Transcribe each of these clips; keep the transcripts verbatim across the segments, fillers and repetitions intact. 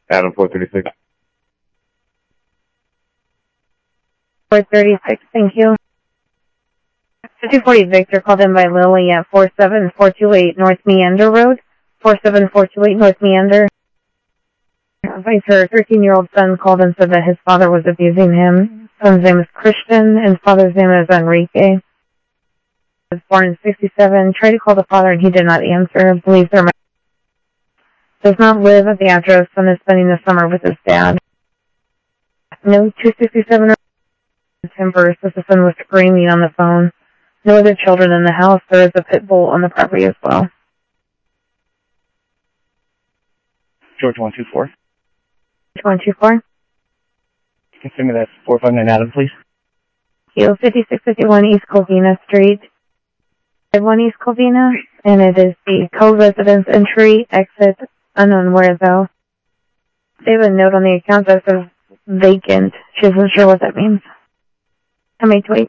Adam four thirty-six. four thirty-six, thank you. fifty forty Victor called in by Lily at four seven four two eight North Meander Road. four seven four two eight North Meander. Advice, her thirteen-year-old son called and said that his father was abusing him. Son's name is Christian, and father's name is Enrique. He was born in sixty-seven. Tried to call the father, and he did not answer. Believes their does not live at the address. Son is spending the summer with his dad. No two sixty-seven or timber says the son was screaming on the phone. No other children in the house. There is a pit bull on the property as well. George one two four. one two four. Confirm me that's four five nine Adam, please. You fifty-six fifty-one East Covina Street. one East Covina, and it is the co-residence entry, exit, unknown where though. They have a note on the account that says vacant. She isn't sure what that means. How many to wait?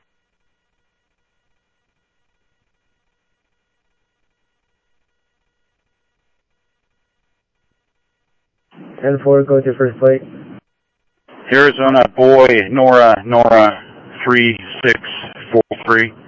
ten four, go to first plate. Arizona boy, Nora, Nora, three six four three.